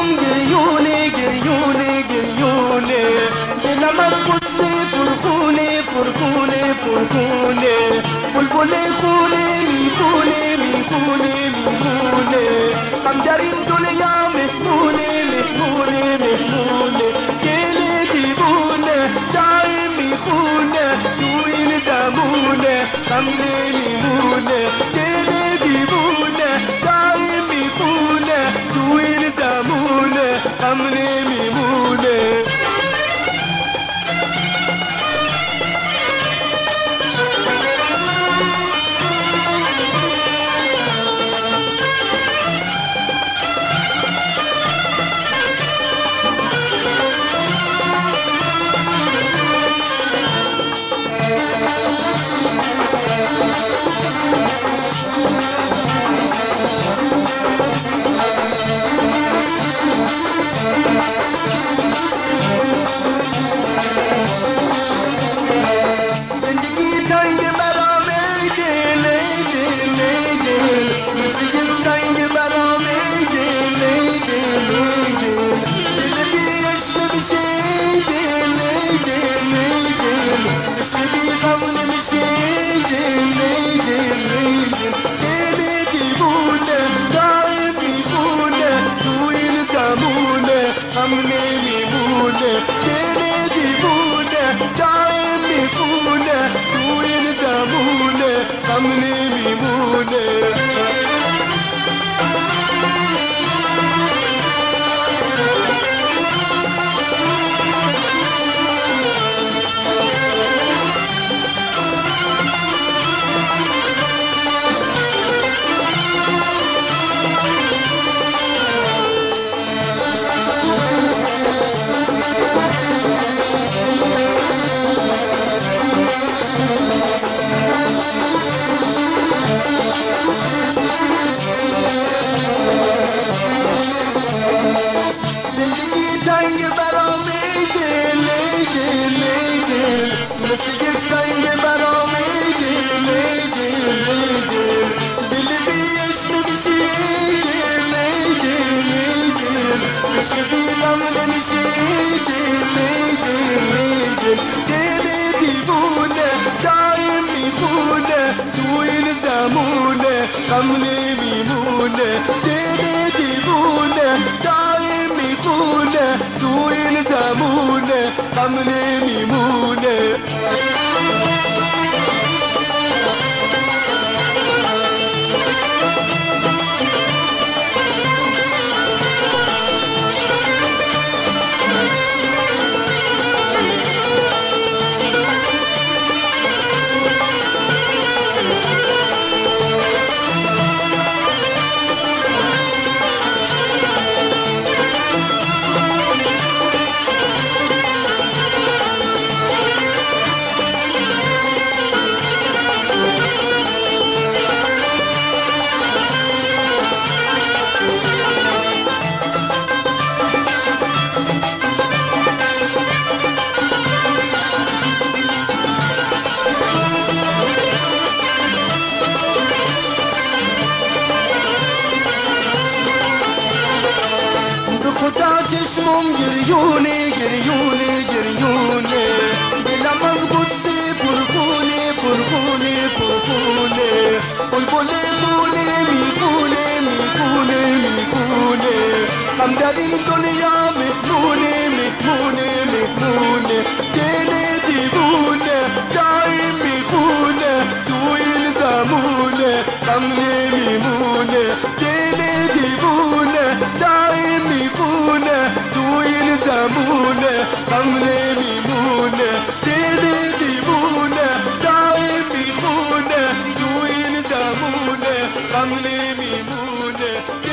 گریونه گریونه گریونه دلم از قصه پرخونه پرخونه پرخونه بلبل خونه میخونه میخونه میخونه غم در این دنیا مهمونه مهمونه مهمونه دل دیوونه دائم میخونه تو این زمونه غم نمیمونه دل دیوونه دائم میخونه تو این زمونه غم نمیمونه غم نمیمونه دل دیوونه دائم میخونه تو این زمونه غم نمیمونه غم نمیمونه دل دیوونه دائم میخونه تو این زمونه غم نمیمونه خدا چشمم گریونه گریونه گریونه دلم از غصه پرخونه پرخونه پرخونه بلبل خونه میخونه میخونه میخونه غم در این دنیا مهمونه مهمونه مهمونه دل دیوونه دائم میخونه تو این زمونه غم نمیمونه دل دیوونه دائم میخونه تو این زمونه غم نمیمونه دل دیوونه دائم میخونه تو این زمونه غم نمیمونه